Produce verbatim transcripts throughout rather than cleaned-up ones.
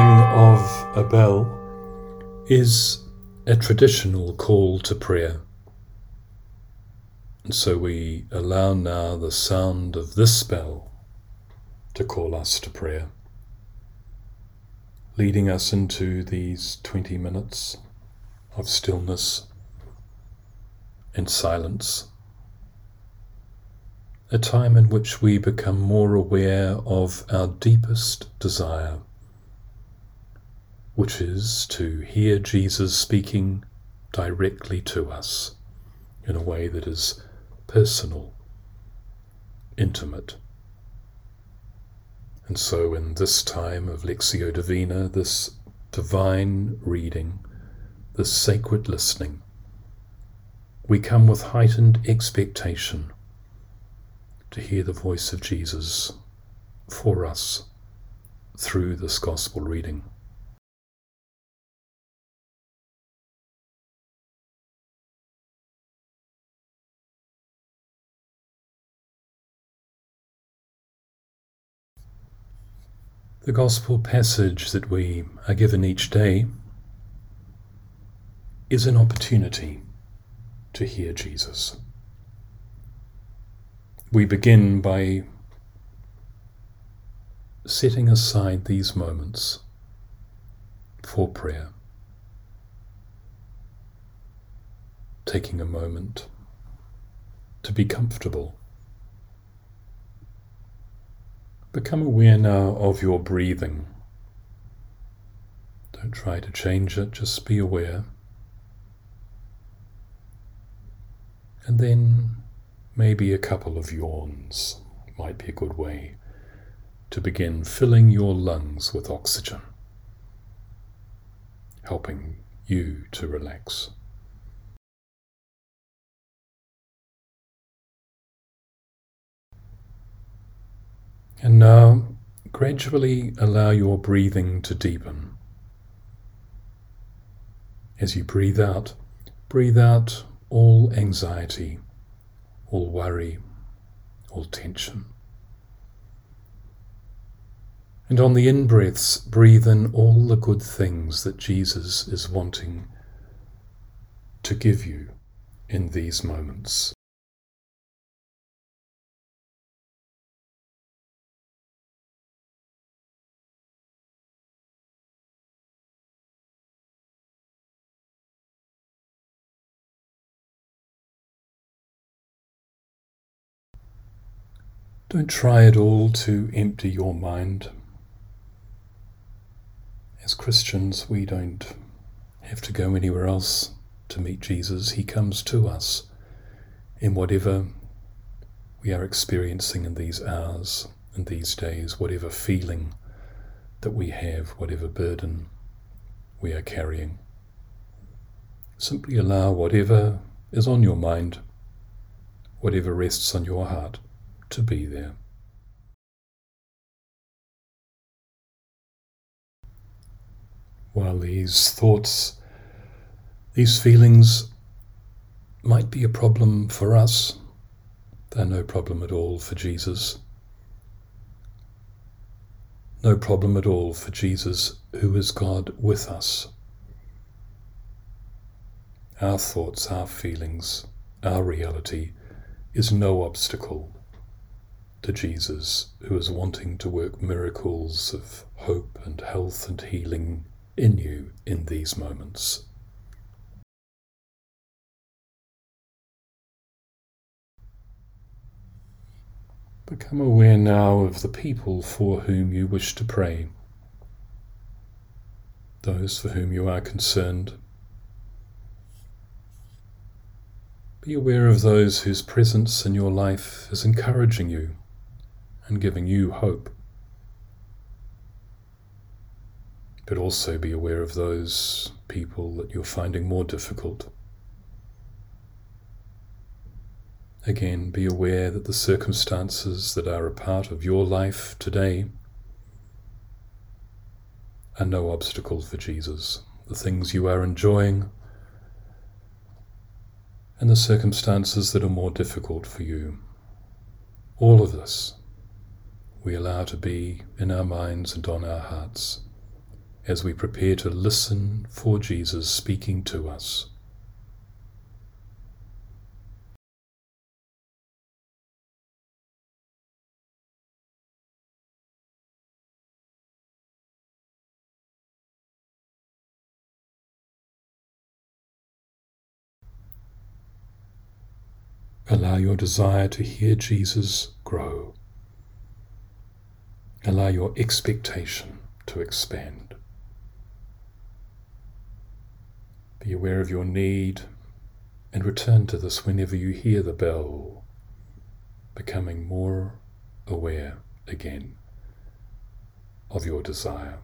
ringing of a bell is a traditional call to prayer. And so we allow now the sound of this bell to call us to prayer, leading us into these twenty minutes of stillness and silence, a time in which we become more aware of our deepest desire, which is to hear Jesus speaking directly to us in a way that is personal, intimate. And so in this time of Lectio Divina, this divine reading, this sacred listening, we come with heightened expectation to hear the voice of Jesus for us through this gospel reading. The gospel passage that we are given each day is an opportunity to hear Jesus. We begin by setting aside these moments for prayer, taking a moment to be comfortable. Become aware now of your breathing. Don't try to change it, just be aware. And then maybe a couple of yawns might be a good way to begin filling your lungs with oxygen, helping you to relax. And now, gradually allow your breathing to deepen. As you breathe out, breathe out all anxiety, all worry, all tension. And on the in-breaths, breathe in all the good things that Jesus is wanting to give you in these moments. Don't try at all to empty your mind. As Christians, we don't have to go anywhere else to meet Jesus. He comes to us in whatever we are experiencing in these hours, in these days, whatever feeling that we have, whatever burden we are carrying. Simply allow whatever is on your mind, whatever rests on your heart, to be there. While these thoughts, these feelings might be a problem for us, they're no problem at all for Jesus. No problem at all for Jesus, who is God with us. Our thoughts, our feelings, our reality is no obstacle to Jesus, who is wanting to work miracles of hope and health and healing in you in these moments. Become aware now of the people for whom you wish to pray, those for whom you are concerned. Be aware of those whose presence in your life is encouraging you and giving you hope. But also be aware of those people that you're finding more difficult. Again, be aware that the circumstances that are a part of your life today are no obstacle for Jesus. The things you are enjoying and the circumstances that are more difficult for you. All of this we allow to be in our minds and on our hearts as we prepare to listen for Jesus speaking to us. Allow your desire to hear Jesus grow. Allow your expectation to expand. Be aware of your need and return to this whenever you hear the bell, becoming more aware again of your desire.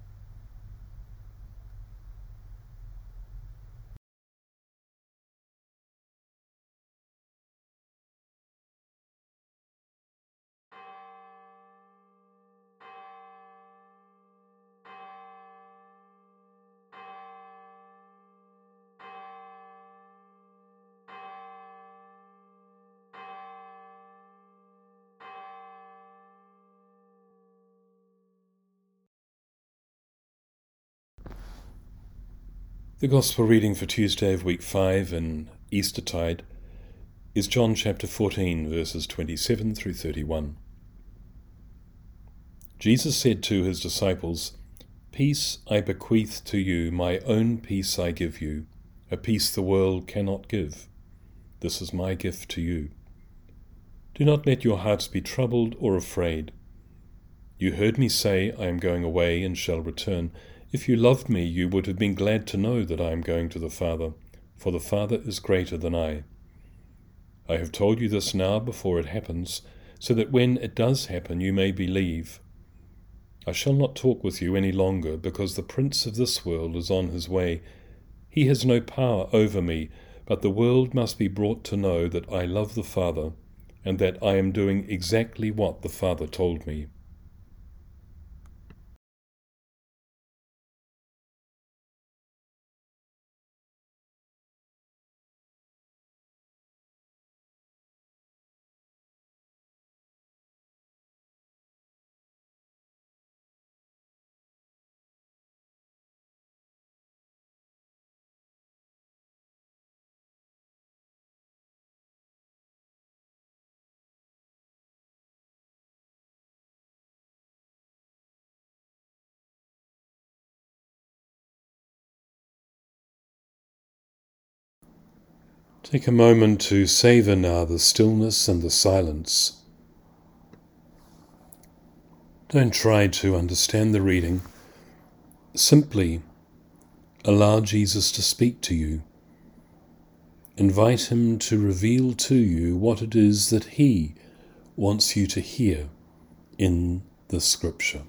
The Gospel reading for Tuesday of week five in Eastertide is John chapter fourteen, verses twenty-seven through thirty-one. Jesus said to his disciples, "Peace I bequeath to you, my own peace I give you, a peace the world cannot give. This is my gift to you. Do not let your hearts be troubled or afraid. You heard me say, I am going away and shall return. If you loved me, you would have been glad to know that I am going to the Father, for the Father is greater than I. I have told you this now before it happens, so that when it does happen you may believe. I shall not talk with you any longer, because the prince of this world is on his way. He has no power over me, but the world must be brought to know that I love the Father, and that I am doing exactly what the Father told me." Take a moment to savour now the stillness and the silence. Don't try to understand the reading. Simply allow Jesus to speak to you. Invite him to reveal to you what it is that he wants you to hear in the Scripture.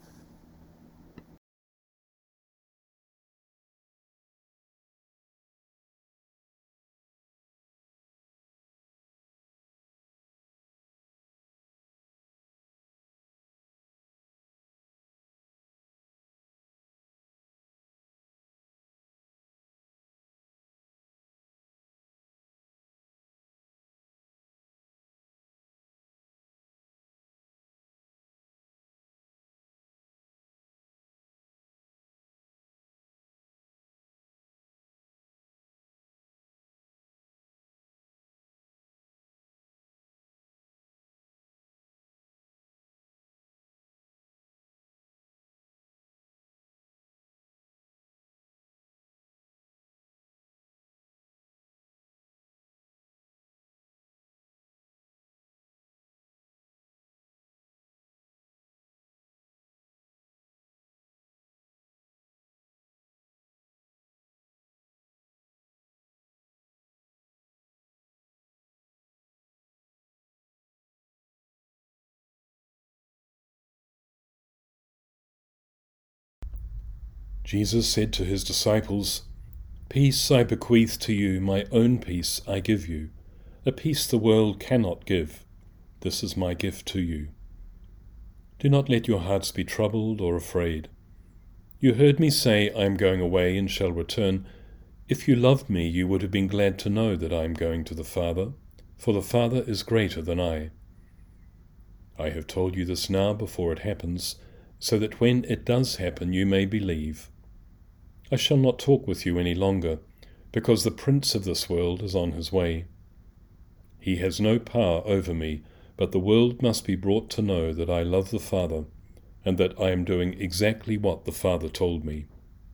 Jesus said to his disciples, "Peace I bequeath to you, my own peace I give you, a peace the world cannot give. This is my gift to you. Do not let your hearts be troubled or afraid. You heard me say, I am going away and shall return. If you loved me, you would have been glad to know that I am going to the Father, for the Father is greater than I. I have told you this now before it happens, so that when it does happen you may believe. I shall not talk with you any longer, because the prince of this world is on his way. He has no power over me, but the world must be brought to know that I love the Father, and that I am doing exactly what the Father told me.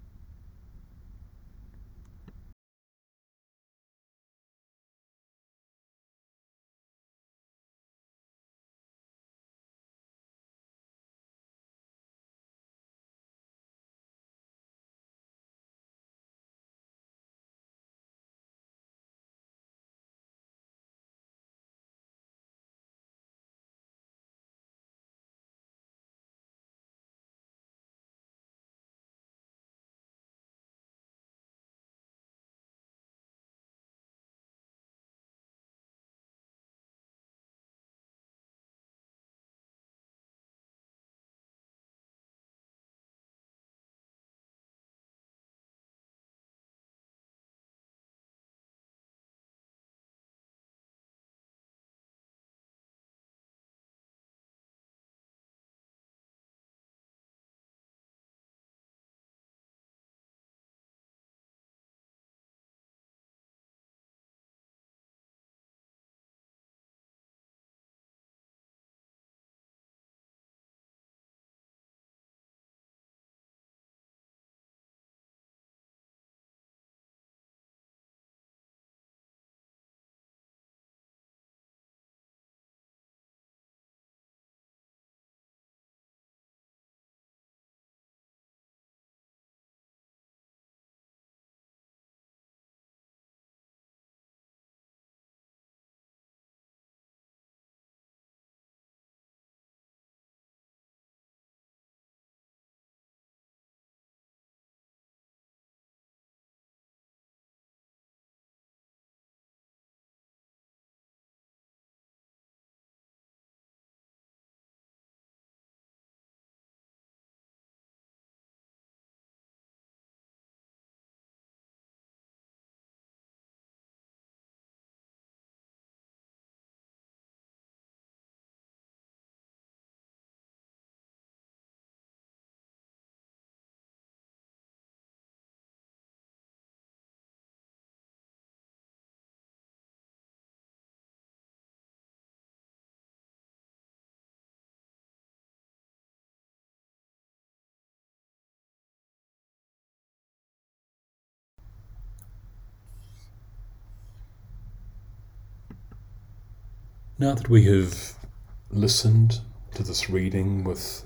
Now that we have listened to this reading with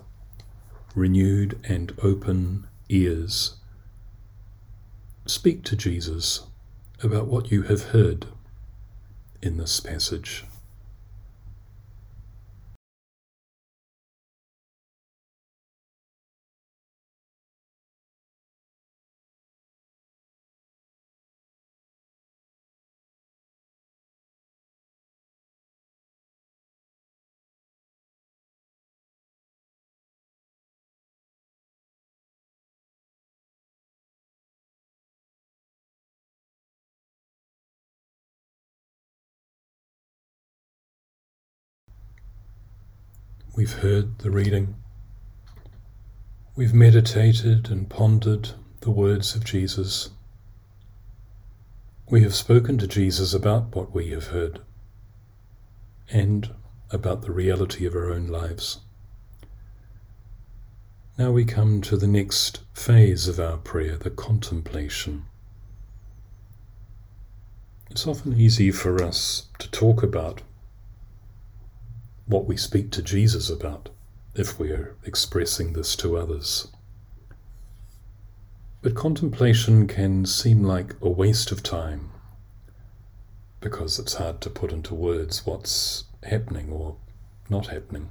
renewed and open ears, speak to Jesus about what you have heard in this passage. We've heard the reading. We've meditated and pondered the words of Jesus. We have spoken to Jesus about what we have heard and about the reality of our own lives. Now we come to the next phase of our prayer, the contemplation. It's often easy for us to talk about what we speak to Jesus about if we are expressing this to others. But contemplation can seem like a waste of time because it's hard to put into words what's happening or not happening.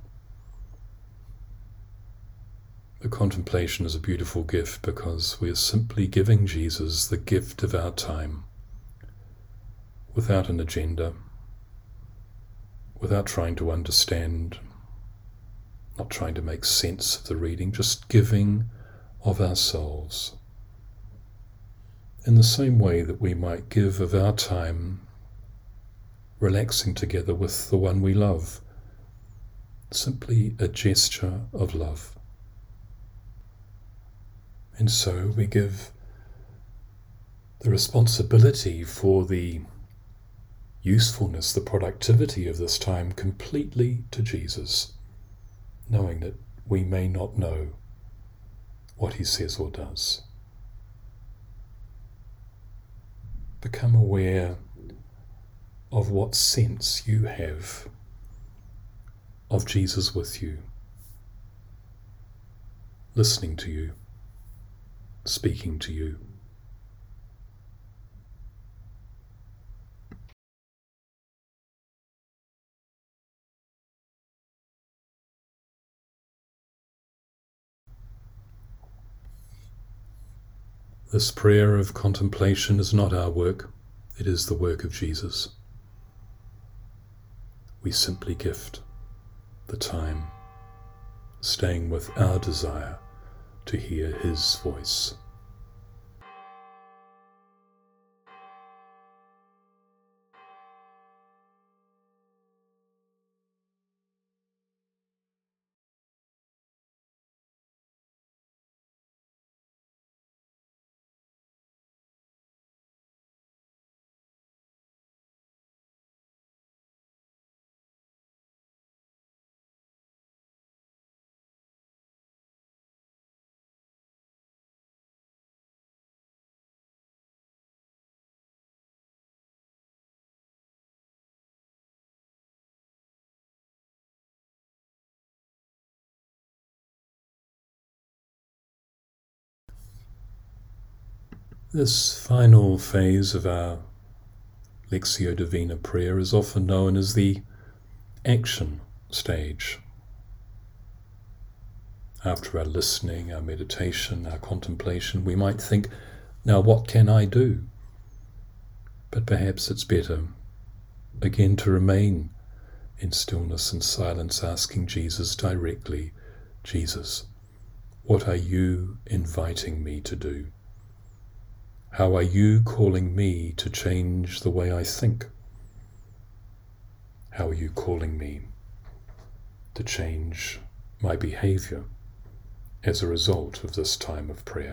The contemplation is a beautiful gift because we are simply giving Jesus the gift of our time without an agenda, without trying to understand, not trying to make sense of the reading, just giving of ourselves. In the same way that we might give of our time relaxing together with the one we love, simply a gesture of love. And so we give the responsibility for the usefulness, the productivity of this time completely to Jesus, knowing that we may not know what he says or does. Become aware of what sense you have of Jesus with you, listening to you, speaking to you. This prayer of contemplation is not our work, it is the work of Jesus. We simply gift the time, staying with our desire to hear his voice. This final phase of our Lectio Divina prayer is often known as the action stage. After our listening, our meditation, our contemplation, we might think, now what can I do? But perhaps it's better, again, to remain in stillness and silence, asking Jesus directly, Jesus, what are you inviting me to do? How are you calling me to change the way I think? How are you calling me to change my behavior as a result of this time of prayer?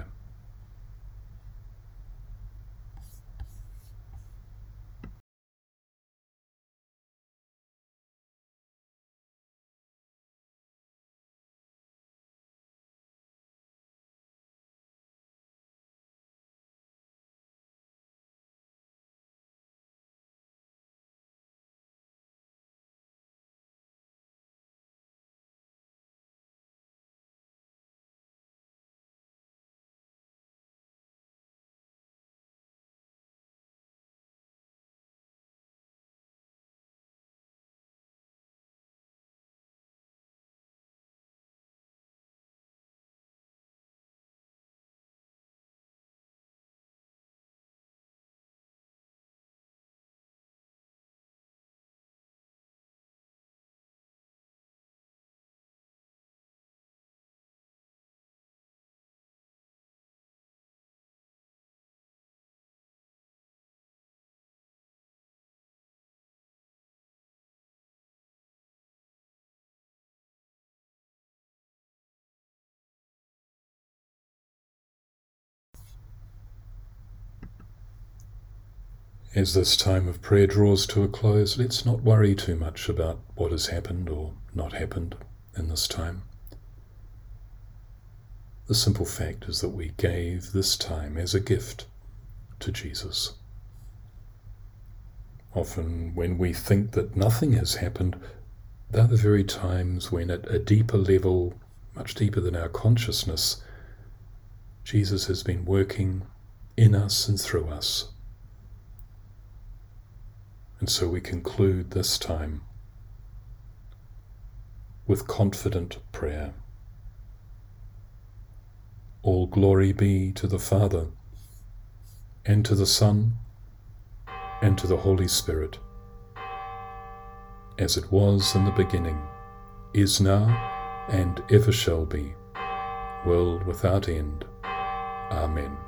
As this time of prayer draws to a close, let's not worry too much about what has happened or not happened in this time. The simple fact is that we gave this time as a gift to Jesus. Often when we think that nothing has happened, they're the very times when at a deeper level, much deeper than our consciousness, Jesus has been working in us and through us. And so we conclude this time with confident prayer. All glory be to the Father, and to the Son, and to the Holy Spirit, as it was in the beginning, is now, and ever shall be, world without end. Amen.